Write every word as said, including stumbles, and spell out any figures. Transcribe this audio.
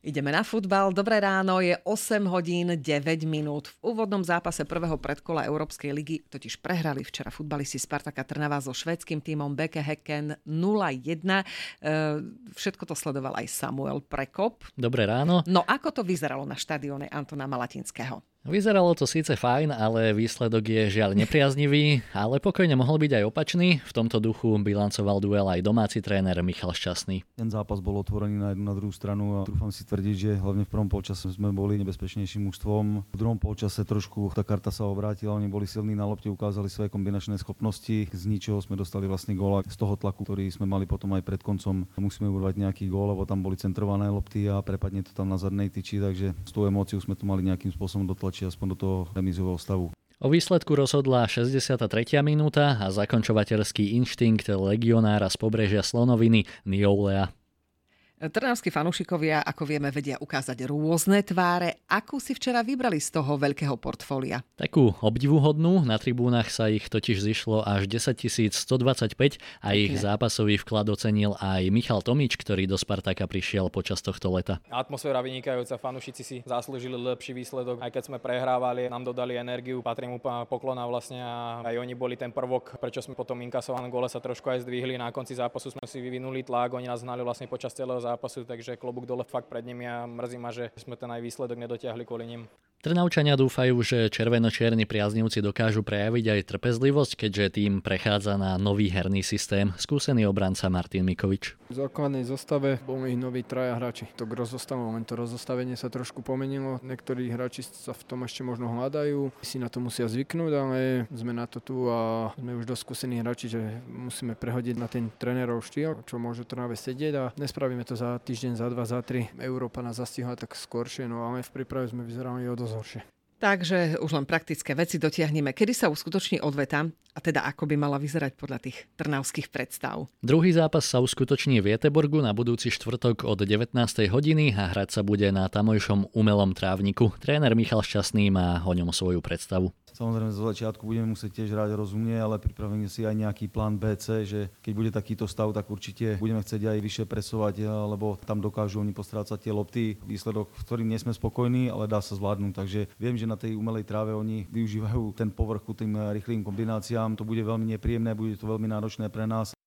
Ideme na futbal. Dobré ráno, je osem hodín deväť minút. V úvodnom zápase prvého predkola Európskej ligy totiž prehrali včera futbalisti Spartaka Trnava so švédskym tímom bé ká Häcken nula jedna. E, všetko to sledoval aj Samuel Prekop. Dobré ráno. No ako to vyzeralo na štadióne Antona Malatinského? Vyzeralo to síce fajn, ale výsledok je žiaľ nepriaznivý, ale pokojne mohol byť aj opačný. V tomto duchu bilancoval duel aj domáci tréner Michal Šťastný. Ten zápas bol otvorený na jednu na druhú stranu a trúfam si tvrdiť, že hlavne v prvom polčase sme boli nebezpečnejším mužstvom. V druhom polčase trošku tá karta sa obrátila, oni boli silní na lopte, ukázali svoje kombinačné schopnosti. Z ničoho sme dostali vlastne gól a z toho tlaku, ktorý sme mali potom aj pred koncom, musíme urvať nejaký gól, lebo tam boli centrované lopty a prepadne to tam na zadnej tyči, takže s tou emóciou sme to mali nejakým spôsobom dotlačiť aspoň do toho remízového stavu. O výsledku rozhodla šesťdesiata tretia minúta a zakončovateľský inštinkt legionára z pobrežia Slonoviny Niolea. Trnavskí fanúšikovia, ako vieme, vedia ukázať rôzne tváre. Akú si včera vybrali z toho veľkého portfólia? Takú obdivuhodnú, na tribúnach sa ich totiž zišlo až desaťtisícstodvadsaťpäť a ich zápasový vklad ocenil aj Michal Tomič, ktorý do Spartaka prišiel počas tohto leta. Atmosféra vynikajúca, fanúšici si zaslúžili lepší výsledok, aj keď sme prehrávali, nám dodali energiu, patrím úplne poklona vlastne a aj oni boli ten prvok, prečo sme potom inkasované gole sa trošku aj zdvihli, na konci zápasu sme si vyvinuli tlak, oni nás hnali vlastne počas celého zápasu, takže klobúk dole fakt pred nimi a mrzí ma, že sme ten aj výsledok nedotiahli kvôli nim. Trnavčania dúfajú, že červeno-čierni priaznivci dokážu prejaviť aj trpezlivosť, keďže tým prechádza na nový herný systém. Skúsený obranca Martin Mikovič. V základnej zostave boli noví traja hráči. To k rozostavu, len to rozostavenie sa trošku pomenilo. Niektorí hráči sa v tom ešte možno hľadajú, si na to musia zvyknúť, ale sme na to tu a sme už dosť skúsení hráči, že musíme prehodiť na ten trénerov štýl, čo môže Trnave sedieť a nespravíme to za týždeň, za dva, za tri. Európa nás zastihla tak skoršie, no ale v príprave sme vyzerali o dosť horšie. Takže už len praktické veci dotiahneme. Kedy sa uskutoční odveta a teda ako by mala vyzerať podľa tých trnavských predstav? Druhý zápas sa uskutoční v Göteborgu na budúci štvrtok od devätnástej hodiny a hrať sa bude na tamojšom umelom trávniku. Tréner Michal Šťastný má o ňom svoju predstavu. Samozrejme, zo začiatku budeme musieť tiež hrať rozumne, ale pripravíme si aj nejaký plán bé cé, že keď bude takýto stav, tak určite budeme chcieť aj vyššie presovať, lebo tam dokážu oni postrácať tie lopty. Výsledok, v ktorým nie sme spokojní, ale dá sa zvládnuť. Takže viem, že na tej umelej tráve oni využívajú ten povrch ku tým rýchlým kombináciám. To bude veľmi nepríjemné, bude to veľmi náročné pre nás.